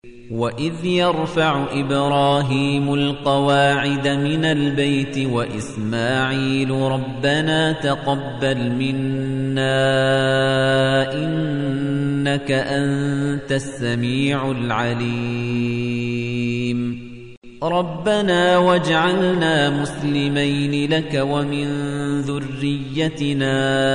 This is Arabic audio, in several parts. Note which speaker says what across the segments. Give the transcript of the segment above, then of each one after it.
Speaker 1: وَإِذْ يَرْفَعُ إِبْرَاهِيمُ الْقَوَاعِدَ مِنَ الْبَيْتِ وَإِسْمَاعِيلُ رَبَّنَا تَقَبَّلْ مِنَّا إِنَّكَ أَنتَ السَّمِيعُ الْعَلِيمُ رَبَّنَا وَاجْعَلْنَا مُسْلِمَيْنِ لَكَ وَمِن ذُرِّيَّتِنَا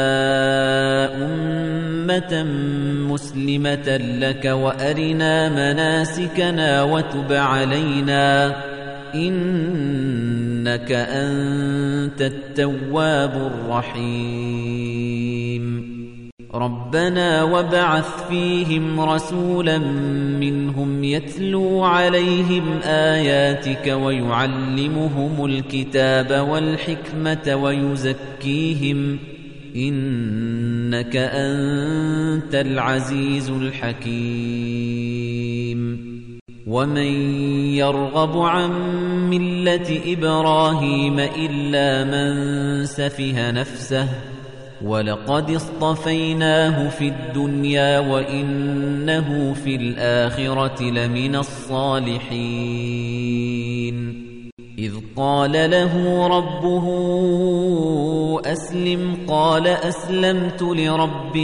Speaker 1: أُمَّةً مُّسْلِمَةً لَكَ وَأَرِنَا مَنَاسِكَنَا وَتُبْ عَلَيْنَا إِنَّكَ أَنتَ التَّوَّابُ الرَّحِيمُ رَبَّنَا وَابْعَثْ فِيهِمْ رَسُولًا مِّنْهُمْ يَتْلُو عَلَيْهِمْ آيَاتِكَ وَيُعَلِّمُهُمُ الْكِتَابَ وَالْحِكْمَةَ وَيُزَكِّيهِمْ إِنَّكَ أَنتَ الْعَزِيزُ الْحَكِيمُ وَمَن يَرْغَبُ عَن مِّلَّةِ إِبْرَاهِيمَ إِلَّا مَن سَفِهَ نَفْسَهُ وَلَقَدِ اصْطَفَيْنَاهُ فِي الدُّنْيَا وَإِنَّهُ في الْآخِرَةِ لَمِنَ الصَّالِحِينَ إِذْ قَالَ لَهُ رَبُّهُ أَسْلِمْ قَالَ أَسْلَمْتُ لِرَبِّ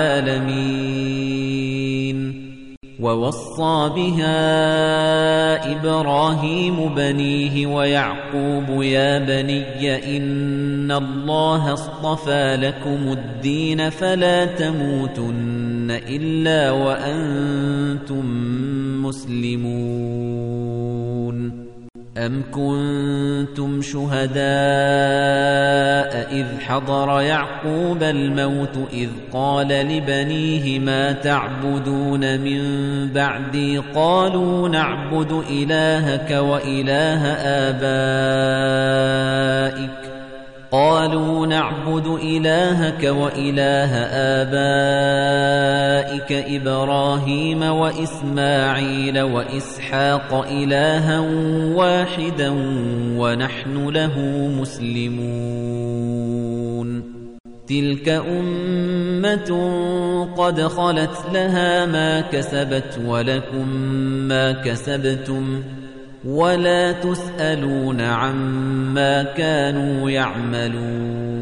Speaker 1: الْعَالَمِينَ وَوَصَّى بِهَا إِبْرَاهِيمُ بَنِيهِ وَيَعْقُوبُ يَا بَنِيَّ إِنَّ اللَّهَ اصْطَفَى لَكُمُ الدِّينَ فَلَا تَمُوتُنَّ إِلَّا وَأَنتُم مُّسْلِمُونَ أَمْ كُنتُمْ شُهَدَاءَ إِذْ حَضَرَ يَعْقُوبَ الْمَوْتُ إِذْ قَالَ لِبَنِيهِ مَا تَعْبُدُونَ مِن بَعْدِي قَالُوا نَعْبُدُ إِلَٰهَكَ وَإِلَٰهَ آبَائِكَ إِبْرَاهِيمَ وَإِسْمَاعِيلَ وَإِسْحَاقَ إِلَٰهًا وَاحِدًا وَنَحْنُ لَهُ مُسْلِمُونَ تِلْكَ أُمَّةٌ قَدْ خَلَتْ لَهَا مَا كَسَبَتْ وَلَكُم مَّا كَسَبْتُمْ وَلَا تُسْأَلُونَ عَمَّا كَانُوا يَعْمَلُونَ